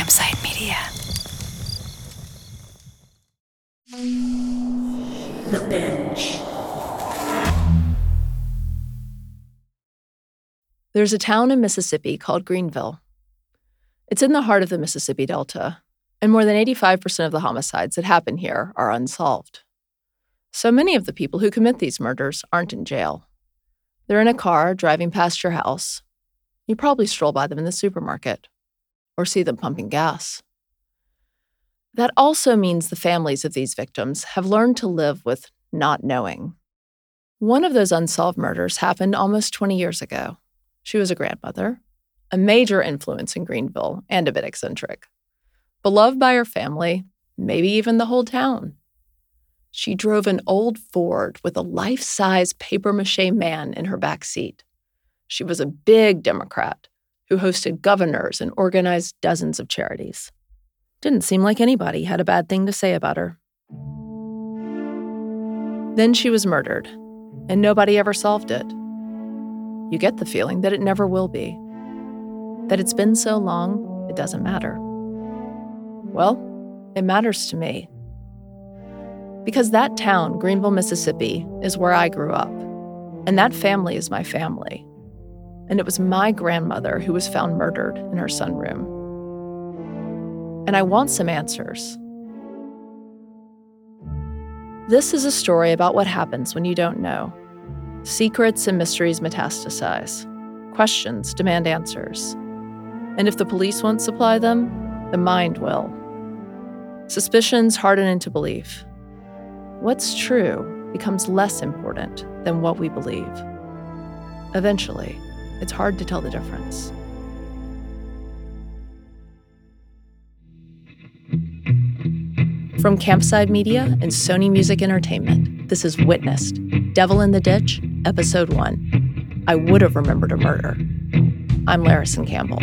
Campside Media. The Bench. There's a town in Mississippi called Greenville. It's in the heart of the Mississippi Delta, and more than 85% of the homicides that happen here are unsolved. So many of the people who commit these murders aren't in jail. They're in a car driving past your house. You probably stroll by them in the supermarket or see them pumping gas. That also means the families of these victims have learned to live with not knowing. One of those unsolved murders happened almost 20 years ago. She was a grandmother, a major influence in Greenville, and a bit eccentric. Beloved by her family, maybe even the whole town. She drove an old Ford with a life-size papier-mâché man in her back seat. She was a big Democrat who hosted governors and organized dozens of charities. Didn't seem like anybody had a bad thing to say about her. Then she was murdered, and nobody ever solved it. You get the feeling that it never will be. That it's been so long, it doesn't matter. Well, it matters to me. Because that town, Greenville, Mississippi, is where I grew up. And that family is my family. And it was my grandmother who was found murdered in her sunroom. And I want some answers. This is a story about what happens when you don't know. Secrets and mysteries metastasize. Questions demand answers. And if the police won't supply them, the mind will. Suspicions harden into belief. What's true becomes less important than what we believe. Eventually, it's hard to tell the difference. From Campside Media and Sony Music Entertainment, this is Witnessed, Devil in the Ditch, Episode 1. I Would Have Remembered a Murder. I'm Larison Campbell.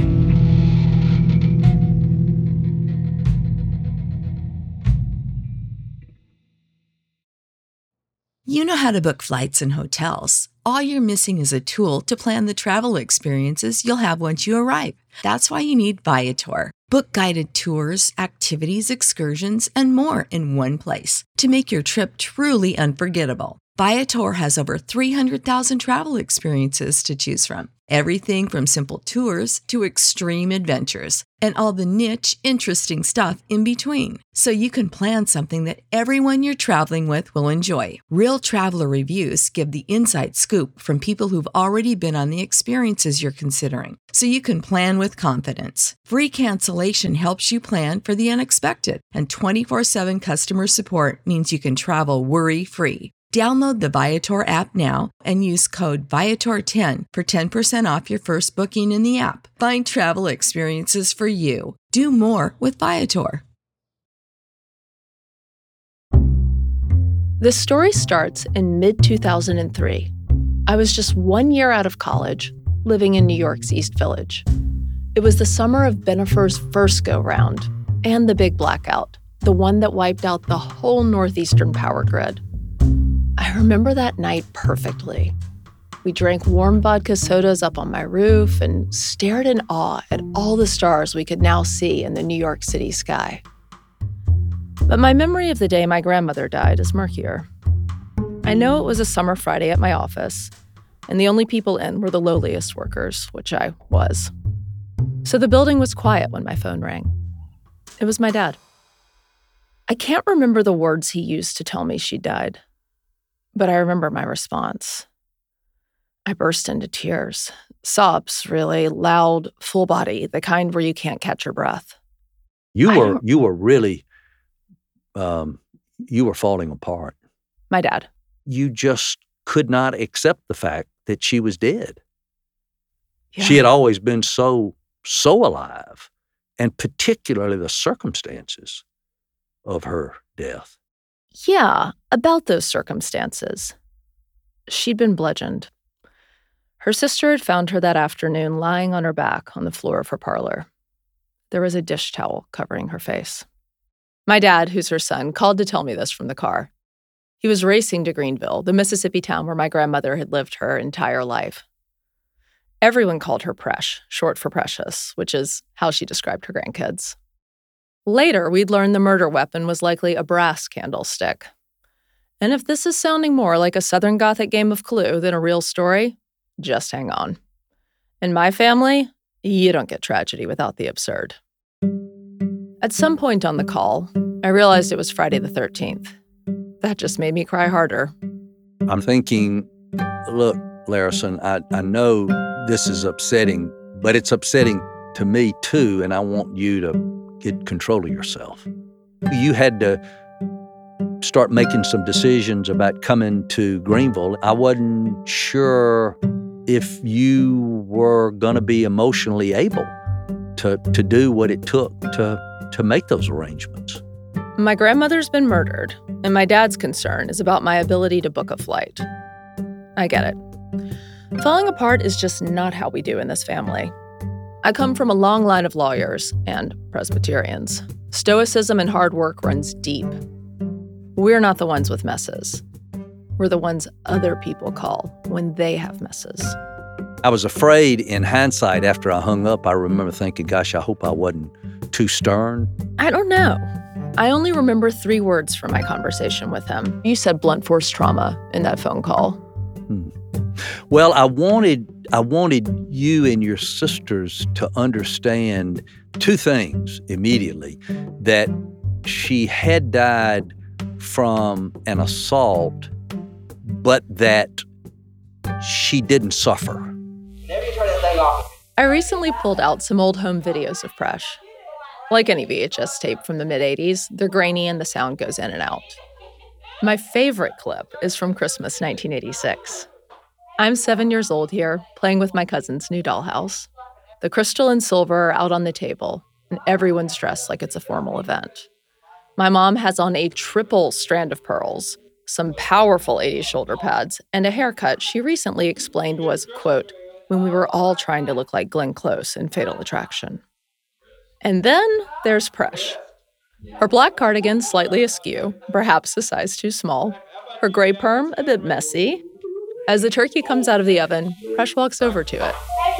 You know how to book flights and hotels. All you're missing is a tool to plan the travel experiences you'll have once you arrive. That's why you need Viator. Book guided tours, activities, excursions, and more in one place to make your trip truly unforgettable. Viator has over 300,000 travel experiences to choose from. Everything from simple tours to extreme adventures and all the niche, interesting stuff in between. So you can plan something that everyone you're traveling with will enjoy. Real traveler reviews give the inside scoop from people who've already been on the experiences you're considering. So you can plan with confidence. Free cancellation helps you plan for the unexpected. And 24/7 customer support means you can travel worry-free. Download the Viator app now and use code Viator10 for 10% off your first booking in the app. Find travel experiences for you. Do more with Viator. This story starts in mid-2003. I was just 1 year out of college, living in New York's East Village. It was the summer of Bennifer's first go-round and the big blackout, the one that wiped out the whole northeastern power grid. I remember that night perfectly. We drank warm vodka sodas up on my roof and stared in awe at all the stars we could now see in the New York City sky. But my memory of the day my grandmother died is murkier. I know it was a summer Friday at my office, and the only people in were the lowliest workers, which I was. So the building was quiet when my phone rang. It was my dad. I can't remember the words he used to tell me she died. But I remember my response. I burst into tears. Sobs, really, loud, full body, the kind where you can't catch your breath. You were really, you were falling apart. My dad. You just could not accept the fact that she was dead. Yeah. She had always been so alive, and particularly the circumstances of her death. Yeah, about those circumstances. She'd been bludgeoned. Her sister had found her that afternoon lying on her back on the floor of her parlor. There was a dish towel covering her face. My dad, who's her son, called to tell me this from the car. He was racing to Greenville, the Mississippi town where my grandmother had lived her entire life. Everyone called her Presh, short for Precious, which is how she described her grandkids. Later, we'd learned the murder weapon was likely a brass candlestick. And if this is sounding more like a Southern Gothic game of Clue than a real story, just hang on. In my family, you don't get tragedy without the absurd. At some point on the call, I realized it was Friday the 13th. That just made me cry harder. I'm thinking, look, Larison, I know this is upsetting, but it's upsetting to me too, and I want you to get control of yourself. You had to start making some decisions about coming to Greenville. I wasn't sure if you were going to be emotionally able to do what it took to make those arrangements. My grandmother's been murdered, and my dad's concern is about my ability to book a flight. I get it. Falling apart is just not how we do in this family. I come from a long line of lawyers and Presbyterians. Stoicism and hard work runs deep. We're not the ones with messes. We're the ones other people call when they have messes. I was afraid in hindsight after I hung up. I remember thinking, gosh, I hope I wasn't too stern. I don't know. I only remember 3 words from my conversation with him. You said blunt force trauma in that phone call. Well, I wanted you and your sisters to understand 2 things immediately: that she had died from an assault, but that she didn't suffer. I recently pulled out some old home videos of Presh. Like any VHS tape from the mid-'80s, they're grainy and the sound goes in and out. My favorite clip is from Christmas 1986. I'm 7 years old here, playing with my cousin's new dollhouse. The crystal and silver are out on the table, and everyone's dressed like it's a formal event. My mom has on a triple strand of pearls, some powerful 80s shoulder pads, and a haircut she recently explained was, quote, when we were all trying to look like Glenn Close in Fatal Attraction. And then there's Presh. Her black cardigan slightly askew, perhaps a size too small. Her gray perm a bit messy. As the turkey comes out of the oven, Presh walks over to it.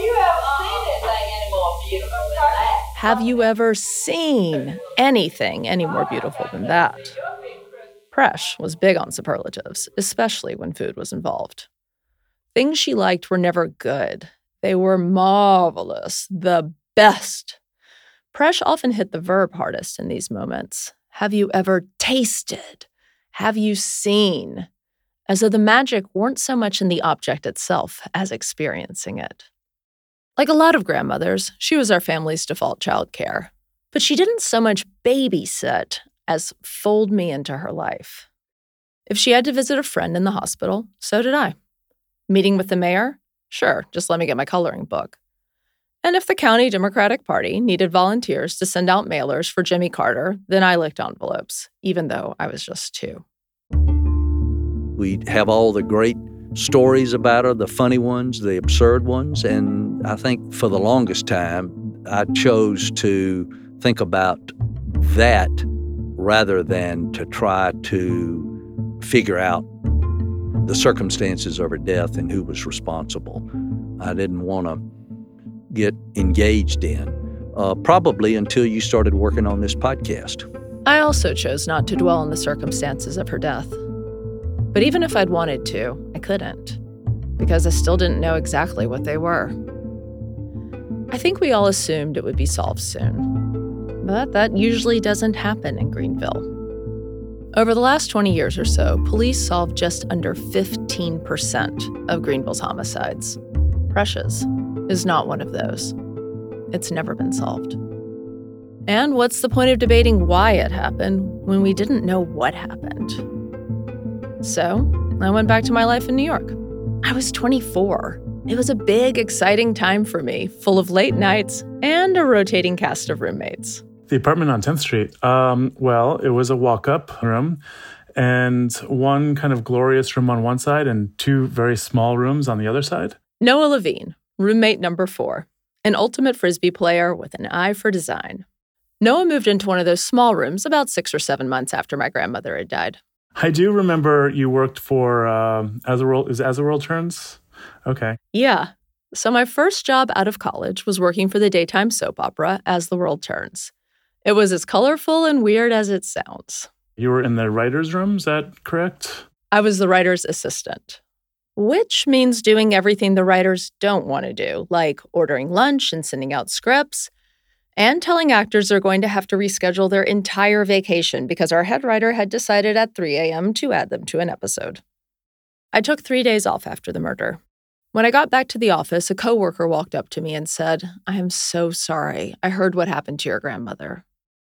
Have you ever seen anything any more beautiful than that? Presh was big on superlatives, especially when food was involved. Things she liked were never good. They were marvelous, the best. Presh often hit the verb hardest in these moments. Have you ever tasted? Have you seen? As though the magic weren't so much in the object itself as experiencing it. Like a lot of grandmothers, she was our family's default childcare. But she didn't so much babysit as fold me into her life. If she had to visit a friend in the hospital, so did I. Meeting with the mayor? Sure, just let me get my coloring book. And if the county Democratic Party needed volunteers to send out mailers for Jimmy Carter, then I licked envelopes, even though I was just 2. We have all the great stories about her, the funny ones, the absurd ones, and I think for the longest time, I chose to think about that rather than to try to figure out the circumstances of her death and who was responsible. I didn't want to get engaged in, probably until you started working on this podcast. I also chose not to dwell on the circumstances of her death. But even if I'd wanted to, I couldn't, because I still didn't know exactly what they were. I think we all assumed it would be solved soon, but that usually doesn't happen in Greenville. Over the last 20 years or so, police solved just under 15% of Greenville's homicides. Precious is not one of those. It's never been solved. And what's the point of debating why it happened when we didn't know what happened? So I went back to my life in New York. I was 24. It was a big, exciting time for me, full of late nights and a rotating cast of roommates. The apartment on 10th Street, well, it was a walk-up room and one kind of glorious room on one side and 2 very small rooms on the other side. Noah Levine, roommate number 4, an ultimate Frisbee player with an eye for design. Noah moved into one of those small rooms about 6 or 7 months after my grandmother had died. I do remember you worked for As the World Turns? Okay. Yeah, So my first job out of college was working for the daytime soap opera As the World Turns. It was as colorful and weird as it sounds. You were in the writer's room, is that correct? I was the writer's assistant, which means doing everything the writers don't want to do, like ordering lunch and sending out scripts, and telling actors they're going to have to reschedule their entire vacation because our head writer had decided at 3 a.m. to add them to an episode. I took 3 days off after the murder. When I got back to the office, a coworker walked up to me and said, "I am so sorry. I heard what happened to your grandmother."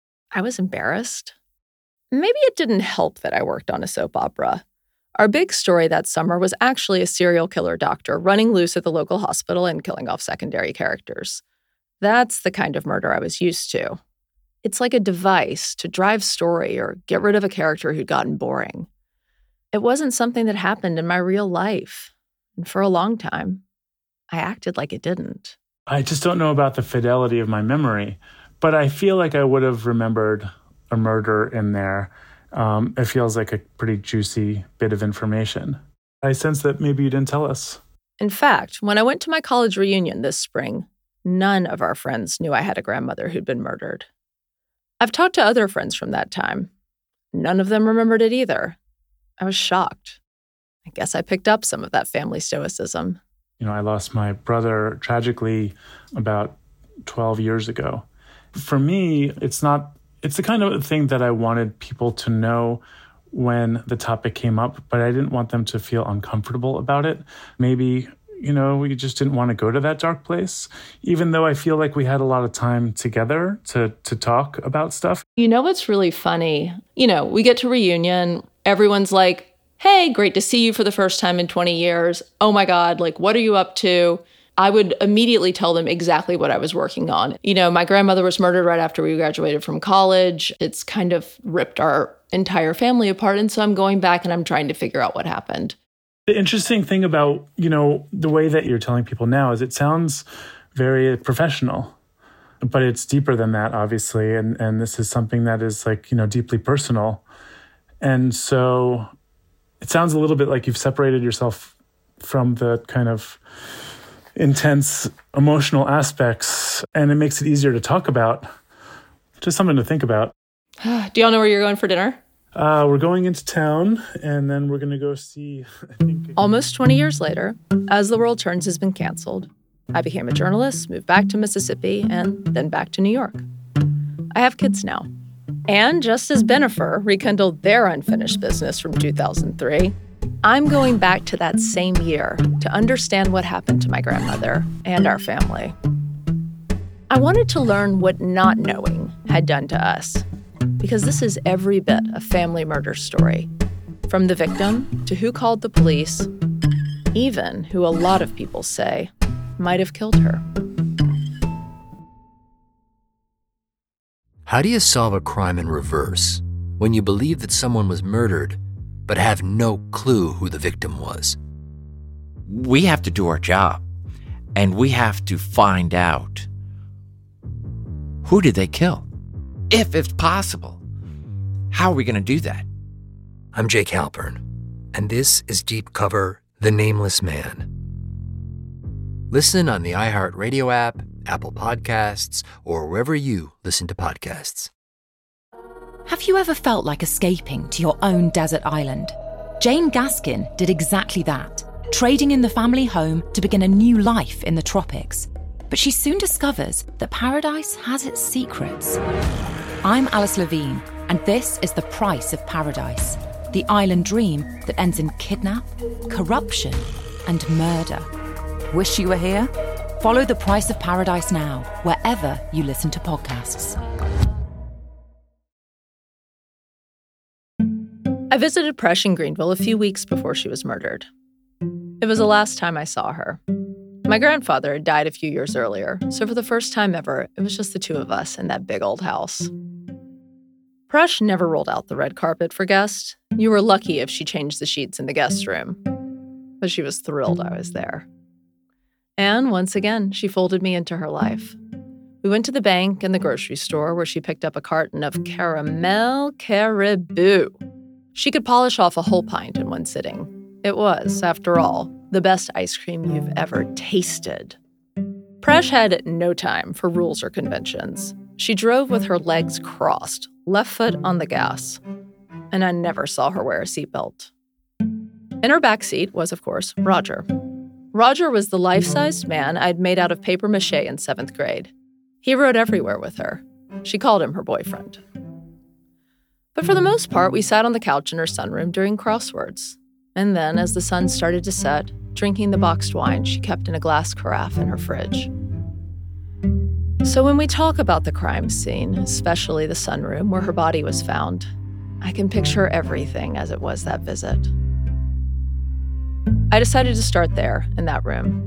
I was embarrassed. Maybe it didn't help that I worked on a soap opera. Our big story that summer was actually a serial killer doctor running loose at the local hospital and killing off secondary characters. That's the kind of murder I was used to. It's like a device to drive story or get rid of a character who'd gotten boring. It wasn't something that happened in my real life. And for a long time, I acted like it didn't. I just don't know about the fidelity of my memory, but I feel like I would have remembered a murder in there. It feels like a pretty juicy bit of information. I sense that maybe you didn't tell us. In fact, when I went to my college reunion this spring, none of our friends knew I had a grandmother who'd been murdered. I've talked to other friends from that time. None of them remembered it either. I was shocked. I guess I picked up some of that family stoicism. I lost my brother tragically about 12 years ago. For me, it's the kind of thing that I wanted people to know when the topic came up, but I didn't want them to feel uncomfortable about it. Maybe, we just didn't want to go to that dark place, even though I feel like we had a lot of time together to talk about stuff. What's really funny? We get to reunion, everyone's like, "Hey, great to see you for the first time in 20 years. Oh my God, what are you up to?" I would immediately tell them exactly what I was working on. My grandmother was murdered right after we graduated from college. It's kind of ripped our entire family apart. And so I'm going back and I'm trying to figure out what happened. The interesting thing about, the way that you're telling people now is it sounds very professional, but it's deeper than that, obviously. And this is something that is deeply personal. And so it sounds a little bit like you've separated yourself from the kind of intense emotional aspects, and it makes it easier to talk about. Just something to think about. Do y'all know where you're going for dinner? We're going into town, and then we're going to go see, Almost 20 years later, As the World Turns has been canceled. I became a journalist, moved back to Mississippi, and then back to New York. I have kids now. And just as Bennifer rekindled their unfinished business from 2003, I'm going back to that same year to understand what happened to my grandmother and our family. I wanted to learn what not knowing had done to us, because this is every bit a family murder story, from the victim to who called the police, even who a lot of people say might have killed her. How do you solve a crime in reverse when you believe that someone was murdered but have no clue who the victim was? We have to do our job, and we have to find out who did they kill, if it's possible. How are we going to do that? I'm Jake Halpern, and this is Deep Cover: The Nameless Man. Listen on the iHeartRadio app, Apple Podcasts, or wherever you listen to podcasts. Have you ever felt like escaping to your own desert island? Jane Gaskin did exactly that, trading in the family home to begin a new life in the tropics. But she soon discovers that paradise has its secrets. I'm Alice Levine, and this is The Price of Paradise, the island dream that ends in kidnap, corruption, and murder. Wish you were here? Follow The Price of Paradise now, wherever you listen to podcasts. I visited Presh in Greenville a few weeks before she was murdered. It was the last time I saw her. My grandfather had died a few years earlier, so for the first time ever, it was just the two of us in that big old house. Presh never rolled out the red carpet for guests. You were lucky if she changed the sheets in the guest room. But she was thrilled I was there. And once again, she folded me into her life. We went to the bank and the grocery store where she picked up a carton of Caramel Caribou. She could polish off a whole pint in one sitting. It was, after all, the best ice cream you've ever tasted. Presh had no time for rules or conventions. She drove with her legs crossed, left foot on the gas. And I never saw her wear a seatbelt. In her back seat was, of course, Roger. Roger was the life-sized man I'd made out of papier-mâché in 7th grade. He rode everywhere with her. She called him her boyfriend. But for the most part, we sat on the couch in her sunroom doing crosswords. And then, as the sun started to set, drinking the boxed wine she kept in a glass carafe in her fridge. So when we talk about the crime scene, especially the sunroom where her body was found, I can picture everything as it was that visit. I decided to start there, in that room.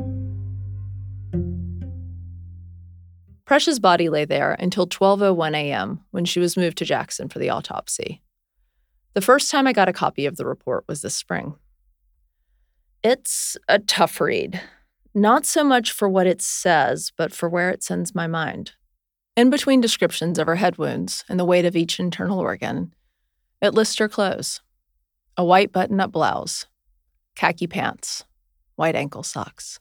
Presh's body lay there until 12:01 a.m. when she was moved to Jackson for the autopsy. The first time I got a copy of the report was this spring. It's a tough read. Not so much for what it says, but for where it sends my mind. In between descriptions of her head wounds and the weight of each internal organ, it lists her clothes: a white button-up blouse, khaki pants, white ankle socks.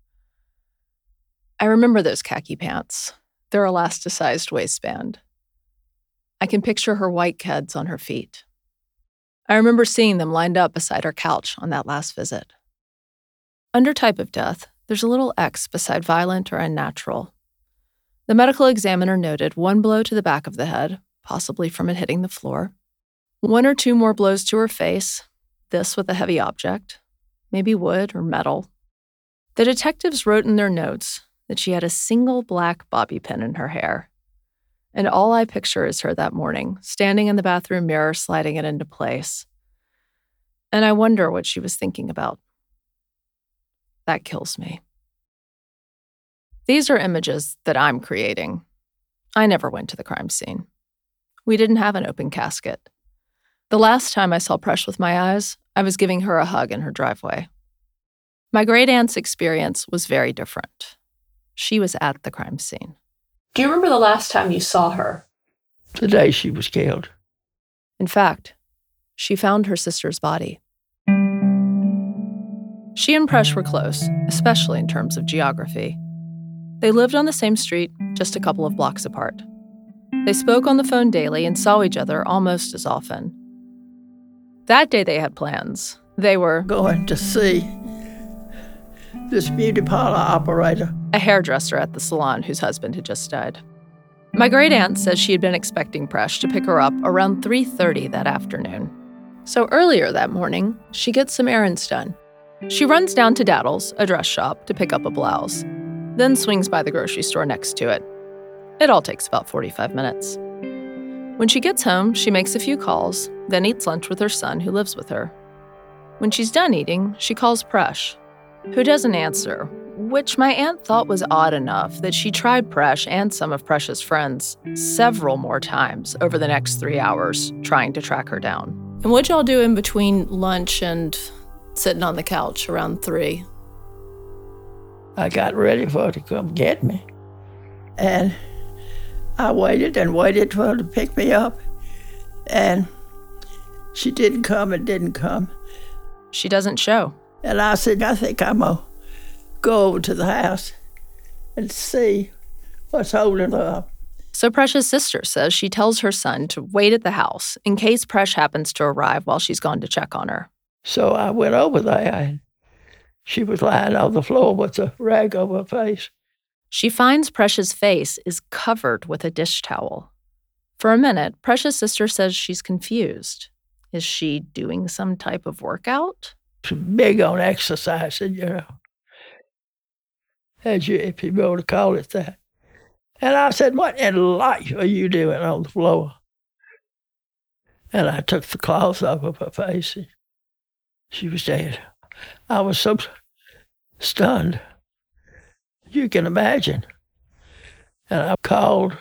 I remember those khaki pants, their elasticized waistband. I can picture her white keds on her feet. I remember seeing them lined up beside her couch on that last visit. Under type of death, there's a little X beside violent or unnatural. The medical examiner noted 1 blow to the back of the head, possibly from it hitting the floor, 1 or 2 more blows to her face, this with a heavy object, maybe wood or metal. The detectives wrote in their notes that she had a single black bobby pin in her hair. And all I picture is her that morning, standing in the bathroom mirror, sliding it into place. And I wonder what she was thinking about. That kills me. These are images that I'm creating. I never went to the crime scene. We didn't have an open casket. The last time I saw Presh with my eyes, I was giving her a hug in her driveway. My great-aunt's experience was very different. She was at the crime scene. Do you remember the last time you saw her? The day she was killed. In fact, she found her sister's body. She and Presh were close, especially in terms of geography. They lived on the same street, just a couple of blocks apart. They spoke on the phone daily and saw each other almost as often. That day they had plans. They were going to see this beauty parlor operator, a hairdresser at the salon whose husband had just died. My great-aunt says she had been expecting Presh to pick her up around 3:30 that afternoon. So earlier that morning, she gets some errands done. She runs down to Daddle's, a dress shop, to pick up a blouse, then swings by the grocery store next to it. It all takes about 45 minutes. When she gets home, she makes a few calls, then eats lunch with her son who lives with her. When she's done eating, she calls Presh, who doesn't answer, which my aunt thought was odd enough that she tried Presh and some of Presh's friends several more times over the next 3 hours trying to track her down. And what'd y'all do in between lunch and sitting on the couch around 3? I got ready for her to come get me. And I waited and waited for her to pick me up. And she didn't come and didn't come. She doesn't show. And I said, I think I'm going to go over to the house and see what's holding her up. So Presh's sister says she tells her son to wait at the house in case Presh happens to arrive while she's gone to check on her. So I went over there, and she was lying on the floor with a rag over her face. She finds Presh's face is covered with a dish towel. For a minute, Presh's sister says she's confused. Is she doing some type of workout? She's big on exercising, you know, if you want to call it that. And I said, what in life are you doing on the floor? And I took the cloth off of her face, and she was dead. I was so stunned. You can imagine. And I called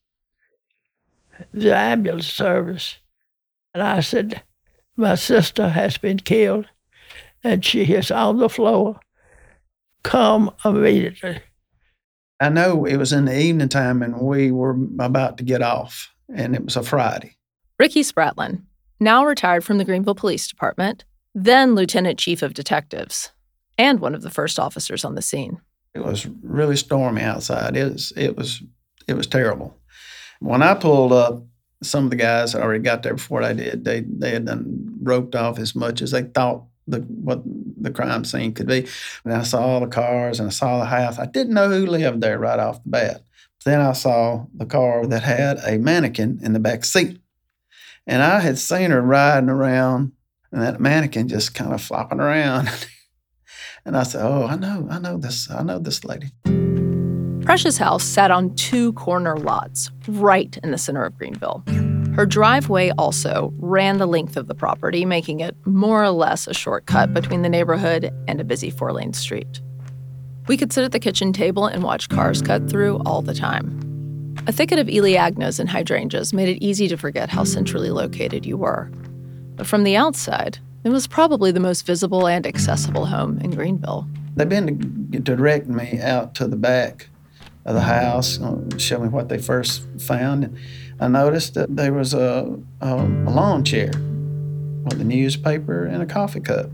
the ambulance service, and I said, my sister has been killed, and she is on the floor. Come immediately. I know it was in the evening time, and we were about to get off, and it was a Friday. Ricky Spratlin, now retired from the Greenville Police Department, then Lieutenant Chief of Detectives. and one of the first officers on the scene. It was really stormy outside. It was terrible. When I pulled up, some of the guys had already got there before I did. They had done roped off as much as they thought what the crime scene could be. And I saw all the cars and I saw the house. I didn't know who lived there right off the bat. Then I saw the car that had a mannequin in the back seat. And I had seen her riding around and that mannequin just kind of flopping around. And I said, oh, I know this lady. Precious' house sat on 2 corner lots right in the center of Greenville. Her driveway also ran the length of the property, making it more or less a shortcut between the neighborhood and a busy 4-lane street. We could sit at the kitchen table and watch cars cut through all the time. A thicket of Elaeagnus and hydrangeas made it easy to forget how centrally located you were. But from the outside, it was probably the most visible and accessible home in Greenville. They've been to direct me out to the back of the house, show me what they first found. And I noticed that there was a lawn chair with a newspaper and a coffee cup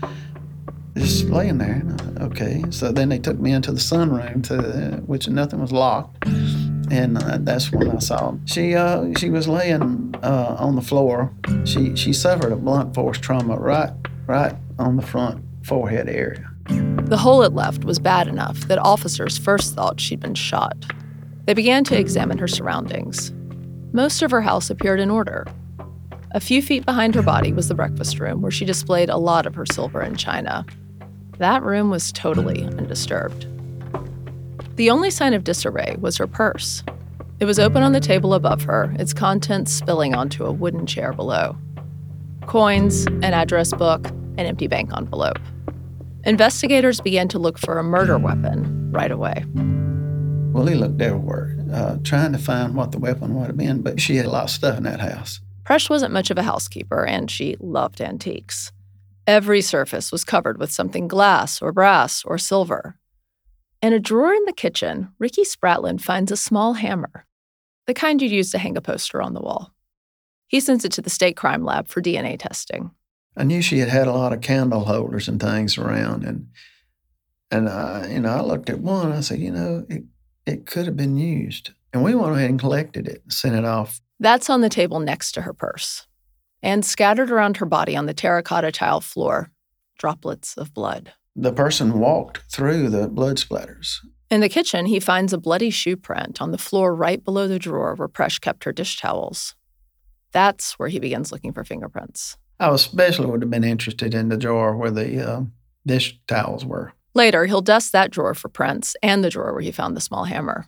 just laying there. Okay, so then they took me into the sunroom, which nothing was locked, and that's when I saw them. She was laying on the floor. She suffered a blunt force trauma right on the front forehead area. The hole it left was bad enough that officers first thought she'd been shot. They began to examine her surroundings. Most of her house appeared in order. A few feet behind her body was the breakfast room, where she displayed a lot of her silver and china. That room was totally undisturbed. The only sign of disarray was her purse. It was open on the table above her, its contents spilling onto a wooden chair below. Coins, an address book, an empty bank envelope. Investigators began to look for a murder weapon right away. Well, he looked everywhere, trying to find what the weapon would have been, but she had a lot of stuff in that house. Presh wasn't much of a housekeeper, and she loved antiques. Every surface was covered with something glass or brass or silver. In a drawer in the kitchen, Ricky Spratlin finds a small hammer, the kind you'd use to hang a poster on the wall. He sends it to the state crime lab for DNA testing. I knew she had a lot of candle holders and things around, and I looked at one. I said, it could have been used, and we went ahead and collected it and sent it off. That's on the table next to her purse, and scattered around her body on the terracotta tile floor, droplets of blood. The person walked through the blood splatters. In the kitchen, he finds a bloody shoe print on the floor right below the drawer where Presh kept her dish towels. That's where he begins looking for fingerprints. I especially would have been interested in the drawer where the dish towels were. Later, he'll dust that drawer for prints and the drawer where he found the small hammer.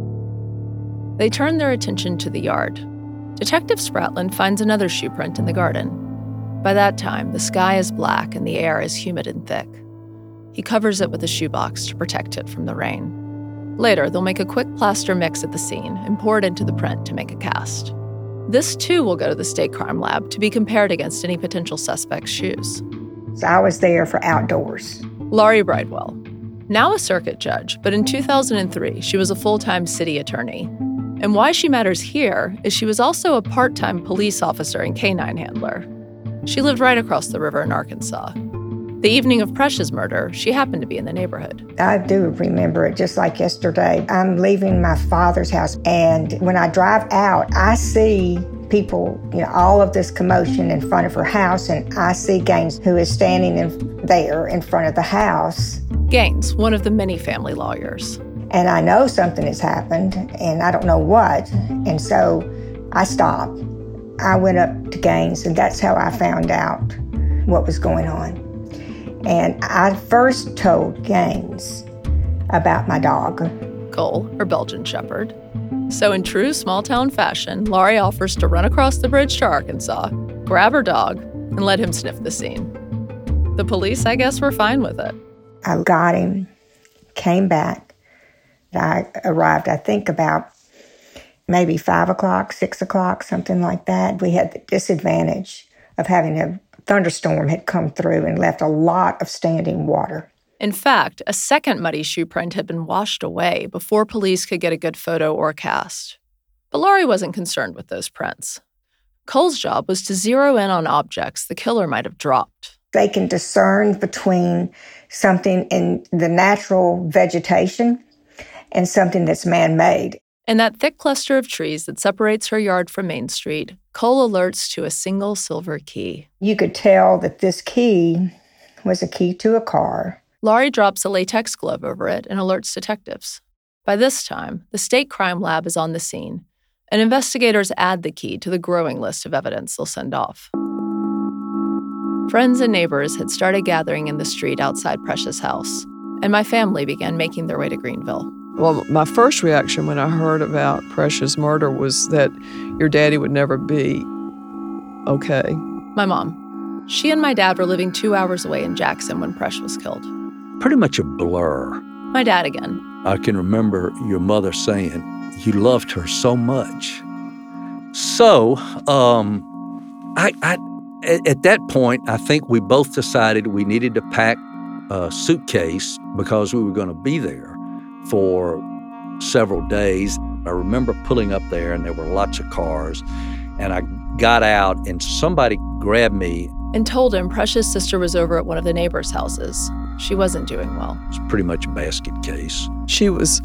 They turn their attention to the yard. Detective Spratlin finds another shoe print in the garden. By that time, the sky is black and the air is humid and thick. He covers it with a shoebox to protect it from the rain. Later, they'll make a quick plaster mix at the scene and pour it into the print to make a cast. This, too, will go to the state crime lab to be compared against any potential suspect's shoes. So I was there for outdoors. Laurie Bridewell, now a circuit judge, but in 2003, she was a full-time city attorney. And why she matters here is she was also a part-time police officer and canine handler. She lived right across the river in Arkansas. The evening of Presh's murder, she happened to be in the neighborhood. I do remember it just like yesterday. I'm leaving my father's house, and when I drive out, I see people, all of this commotion in front of her house, and I see Gaines, who is standing there in front of the house. Gaines, one of the many family lawyers. And I know something has happened, and I don't know what, and so I stopped. I went up to Gaines, and that's how I found out what was going on. And I first told Gaines about my dog. Cole, her Belgian Shepherd. So in true small-town fashion, Laurie offers to run across the bridge to Arkansas, grab her dog, and let him sniff the scene. The police, I guess, were fine with it. I got him, came back. I arrived, I think, about maybe 5 o'clock, 6 o'clock, something like that. We had the disadvantage of having a thunderstorm had come through and left a lot of standing water. In fact, a second muddy shoe print had been washed away before police could get a good photo or cast. But Laurie wasn't concerned with those prints. Cole's job was to zero in on objects the killer might have dropped, They can discern between something in the natural vegetation and something that's man-made. In that thick cluster of trees that separates her yard from Main Street, Cole alerts to a single silver key. You could tell that this key was a key to a car. Laurie drops a latex glove over it and alerts detectives. By this time, the state crime lab is on the scene, and investigators add the key to the growing list of evidence they'll send off. Friends and neighbors had started gathering in the street outside Precious' house, and my family began making their way to Greenville. Well, my first reaction when I heard about Precious' murder was that your daddy would never be okay. My mom. She and my dad were living 2 hours away in Jackson when Precious was killed. Pretty much a blur. My dad again. I can remember your mother saying you loved her so much. So, at that point, I think we both decided we needed to pack a suitcase because we were going to be there for several days. I remember pulling up there and there were lots of cars, and I got out and somebody grabbed me and told him Precious' sister was over at one of the neighbors' houses. She wasn't doing well. It's pretty much a basket case. She was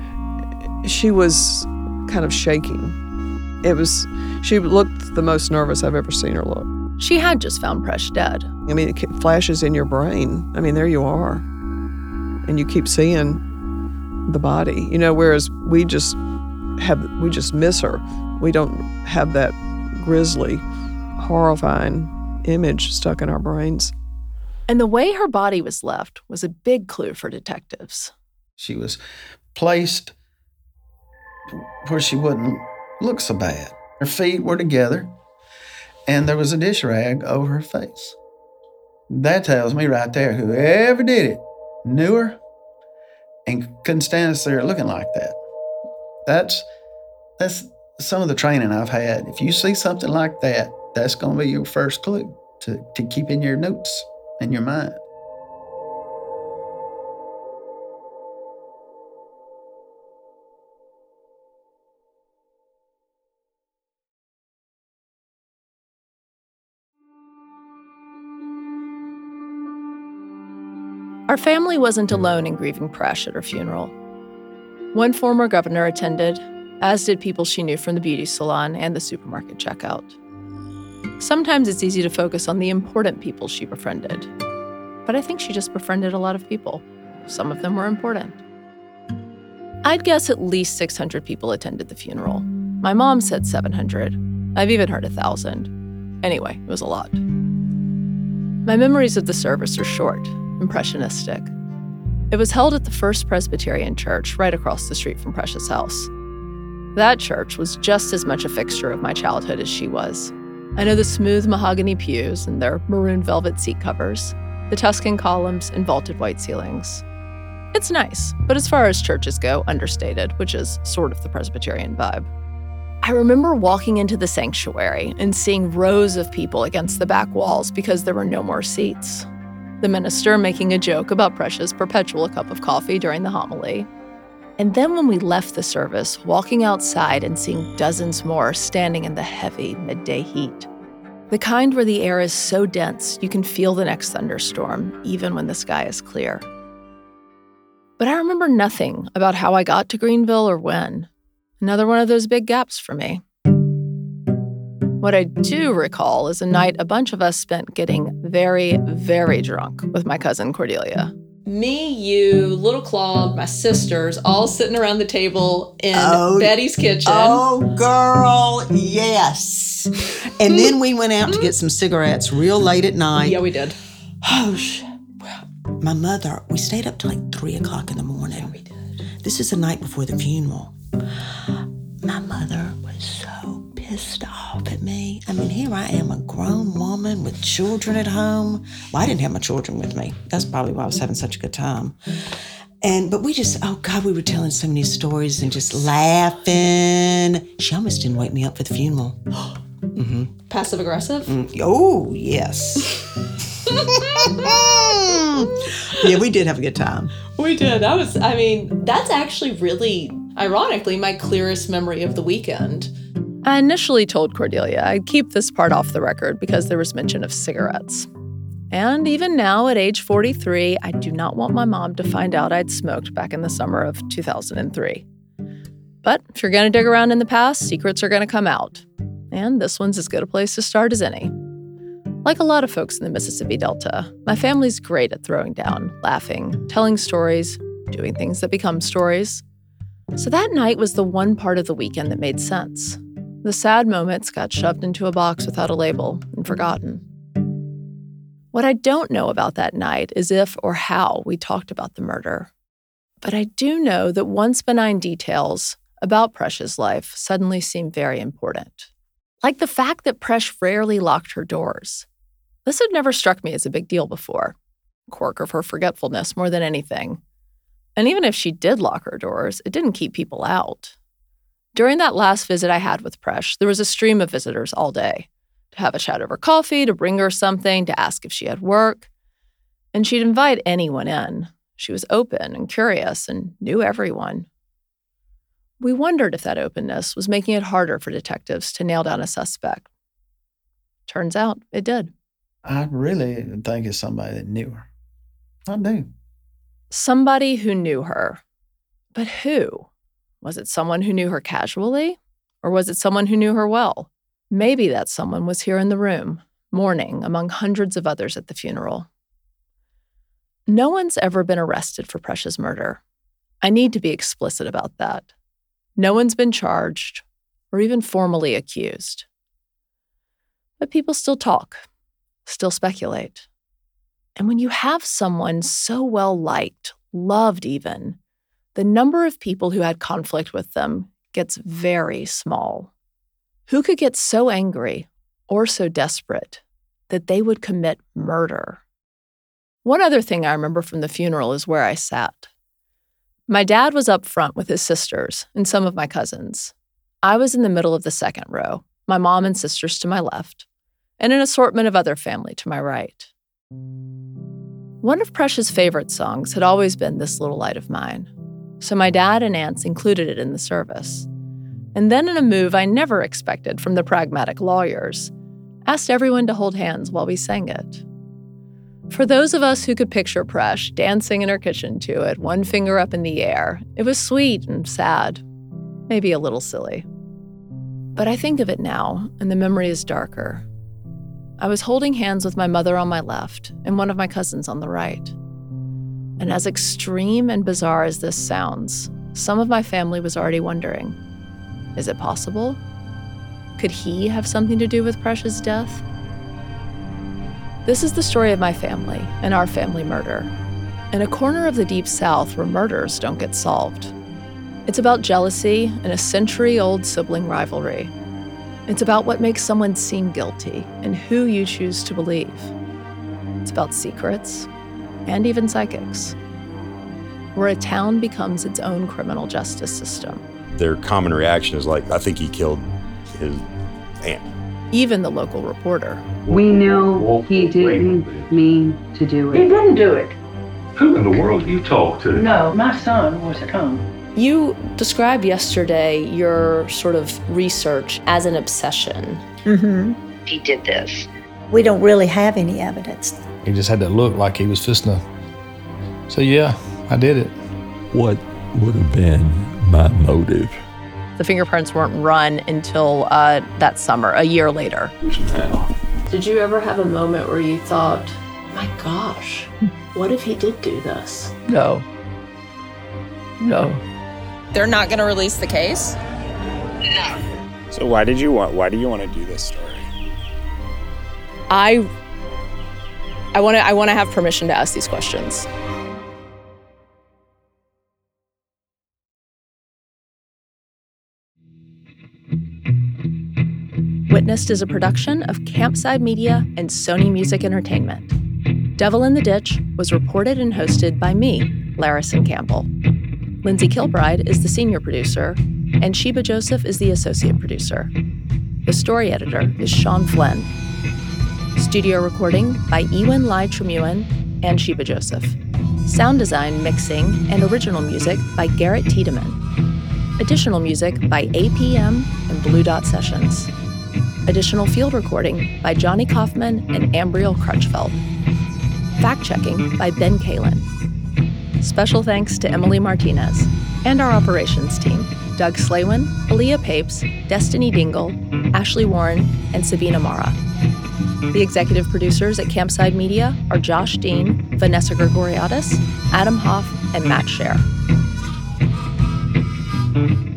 kind of shaking. She looked the most nervous I've ever seen her look. She had just found Precious dead. I mean, it flashes in your brain. I mean, there you are. And you keep seeing the body, whereas we just miss her. We don't have that grisly, horrifying image stuck in our brains. And the way her body was left was a big clue for detectives. She was placed where she wouldn't look so bad. Her feet were together, and there was a dish rag over her face. That tells me right there, whoever did it knew her and couldn't stand us there looking like that. That's some of the training I've had. If you see something like that, that's going to be your first clue to keep in your notes in your mind. Our family wasn't alone in grieving Precious at her funeral. One former governor attended, as did people she knew from the beauty salon and the supermarket checkout. Sometimes it's easy to focus on the important people she befriended, but I think she just befriended a lot of people. Some of them were important. I'd guess at least 600 people attended the funeral. My mom said 700. I've even heard 1,000. Anyway, it was a lot. My memories of the service are short, impressionistic. It was held at the First Presbyterian Church right across the street from Precious' house. That church was just as much a fixture of my childhood as she was. I know the smooth mahogany pews and their maroon velvet seat covers, the Tuscan columns and vaulted white ceilings. It's nice, but as far as churches go, understated, which is sort of the Presbyterian vibe. I remember walking into the sanctuary and seeing rows of people against the back walls because there were no more seats. The minister making a joke about Precious' perpetual cup of coffee during the homily. And then when we left the service, walking outside and seeing dozens more standing in the heavy midday heat. The kind where the air is so dense you can feel the next thunderstorm, even when the sky is clear. But I remember nothing about how I got to Greenville or when. Another one of those big gaps for me. What I do recall is a night a bunch of us spent getting very, very drunk with my cousin Cordelia. Me, you, Little Claude, my sisters, all sitting around the table in Betty's kitchen. Oh, girl, yes. And then we went out to get some cigarettes real late at night. Yeah, we did. Oh, my mother, we stayed up till like 3 o'clock in the morning. Yeah, we did. This is the night before the funeral. My mother was so pissed off at me. I mean, here I am, a grown woman with children at home. Well, I didn't have my children with me. That's probably why I was having such a good time. But we just, oh God, we were telling so many stories and just laughing. She almost didn't wake me up for the funeral. Mm-hmm. Passive aggressive? Oh, yes. Yeah, we did have a good time. We did. That's actually really, ironically, my clearest memory of the weekend. I initially told Cordelia I'd keep this part off the record because there was mention of cigarettes. And even now, at age 43, I do not want my mom to find out I'd smoked back in the summer of 2003. But if you're going to dig around in the past, secrets are going to come out. And this one's as good a place to start as any. Like a lot of folks in the Mississippi Delta, my family's great at throwing down, laughing, telling stories, doing things that become stories. So that night was the one part of the weekend that made sense. The sad moments got shoved into a box without a label and forgotten. What I don't know about that night is if or how we talked about the murder. But I do know that once benign details about Precious' life suddenly seemed very important. Like the fact that Presh rarely locked her doors. This had never struck me as a big deal before. Quirk of her forgetfulness more than anything. And even if she did lock her doors, it didn't keep people out. During that last visit I had with Presh, there was a stream of visitors all day. To have a chat over coffee, to bring her something, to ask if she had work. And she'd invite anyone in. She was open and curious and knew everyone. We wondered if that openness was making it harder for detectives to nail down a suspect. Turns out it did. I really think it's somebody that knew her. I do. Somebody who knew her. But who? Was it someone who knew her casually? Or was it someone who knew her well? Maybe that someone was here in the room, mourning among hundreds of others at the funeral. No one's ever been arrested for Precious' murder. I need to be explicit about that. No one's been charged or even formally accused. But people still talk, still speculate. And when you have someone so well liked, loved even, the number of people who had conflict with them gets very small. Who could get so angry or so desperate that they would commit murder? One other thing I remember from the funeral is where I sat. My dad was up front with his sisters and some of my cousins. I was in the middle of the second row, my mom and sisters to my left, and an assortment of other family to my right. One of Precious' favorite songs had always been This Little Light of Mine, so my dad and aunts included it in the service. And then in a move I never expected from the pragmatic lawyers, asked everyone to hold hands while we sang it. For those of us who could picture Presh dancing in her kitchen to it, one finger up in the air, it was sweet and sad, maybe a little silly. But I think of it now, and the memory is darker. I was holding hands with my mother on my left and one of my cousins on the right. And as extreme and bizarre as this sounds, some of my family was already wondering, is it possible? Could he have something to do with Precious' death? This is the story of my family and our family murder, in a corner of the Deep South where murders don't get solved. It's about jealousy and a century-old sibling rivalry. It's about what makes someone seem guilty and who you choose to believe. It's about secrets and even psychics, where a town becomes its own criminal justice system. Their common reaction is like, I think he killed his aunt. Even the local reporter. We know he didn't mean to do it. He didn't do it. Who in the world do you talk to? No, my son was at home. You described yesterday your sort of research as an obsession. Mm-hmm. He did this. We don't really have any evidence. He just had that look like he was fisting a... So yeah, I did it. What would have been my motive? The fingerprints weren't run until that summer, a year later. Did you ever have a moment where you thought, my gosh, what if he did do this? No. They're not going to release the case? No. So why do you want to do this story? I want to have permission to ask these questions. Witnessed is a production of Campside Media and Sony Music Entertainment. Devil in the Ditch was reported and hosted by me, Larison Campbell. Lindsay Kilbride is the senior producer, and Sheba Joseph is the associate producer. The story editor is Sean Flynn. Studio recording by Ewan Lai Tremuan and Sheba Joseph. Sound design, mixing, and original music by Garrett Tiedemann. Additional music by APM and Blue Dot Sessions. Additional field recording by Johnny Kaufman and Ambriel Crutchfeld. Fact-checking by Ben Kalin. Special thanks to Emily Martinez and our operations team, Doug Slaywin, Aaliyah Papes, Destiny Dingle, Ashley Warren, and Savina Mara. The executive producers at Campside Media are Josh Dean, Vanessa Gregoriadis, Adam Hoff, and Matt Scher.